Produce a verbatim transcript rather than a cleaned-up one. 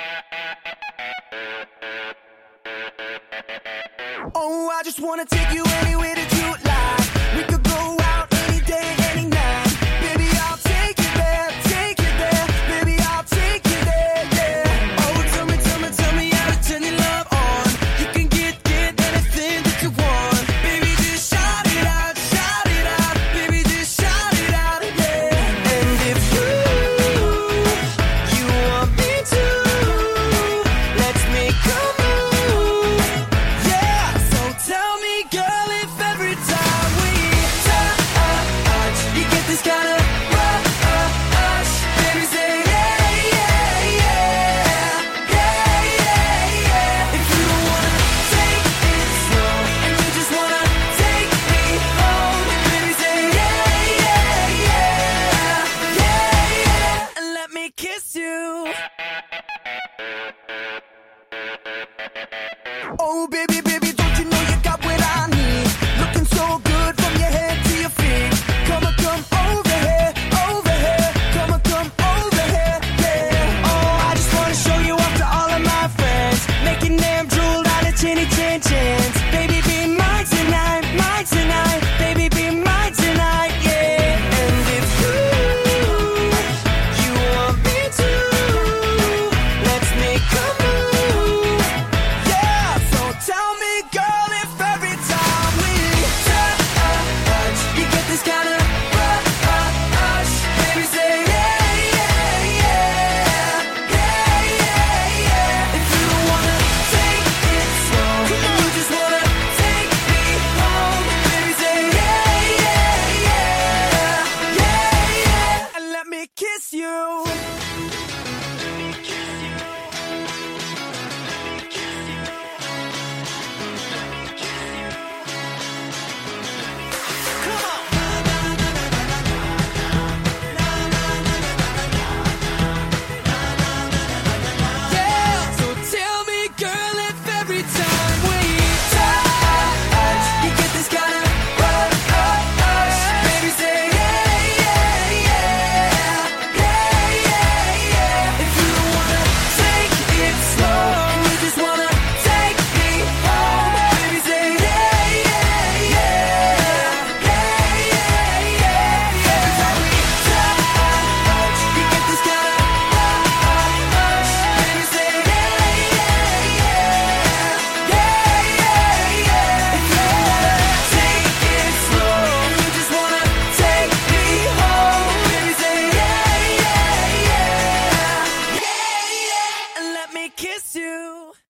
Oh, I just wanna take you anywhere that you like. We could go out any day, any night. Baby, I'll take you there, take you there. Baby, I'll take you there, yeah. Oh, tell me, tell me, tell me how to turn your love on. You can get, get anything that you want. Baby, just shout it out, shout it out. Baby, just shout it out, yeah. And if you, you want me to, let's make a move, yeah. So tell me, girl, if every time we touch, you get this kind of rush. Baby, say yeah, yeah, yeah, yeah, yeah, yeah. If you don't wanna take it slow and you just wanna take me home, baby, say yeah, yeah, yeah, yeah, yeah. And let me kiss you. Oh, baby, baby, don't you know you got what I need? Looking so good from your head to your feet. Come on, come over here, over here. Come on, come over here, yeah. Oh, I just wanna show you off to all of my friends, making them drool out of chinny chin chins. Baby, be mine tonight, mine tonight. Baby, be mine tonight, yeah. And if you, you want me to, let's make a move, yeah. So tell me, girl, if every time we touch, you get this kind of rush. Baby, say yeah, yeah, yeah, yeah, yeah, yeah. If you don't wanna take it slow, and you just wanna take me home, baby, say yeah, yeah, yeah, yeah, yeah. And let me kiss you. Yeah, so tell me, girl, if every time we touch, you get this kind of rush. Baby, say yeah, yeah, yeah, yeah, yeah, yeah. If you don't wanna take it slow and you just wanna take me home, baby, say yeah, yeah, yeah, yeah, yeah, yeah. Every time we touch, you get this kind of rush. Baby, say yeah, yeah, yeah, yeah, yeah. If you wanna take it slow and you just wanna take me home, baby, say yeah, yeah, yeah, yeah, yeah. And let me kiss you.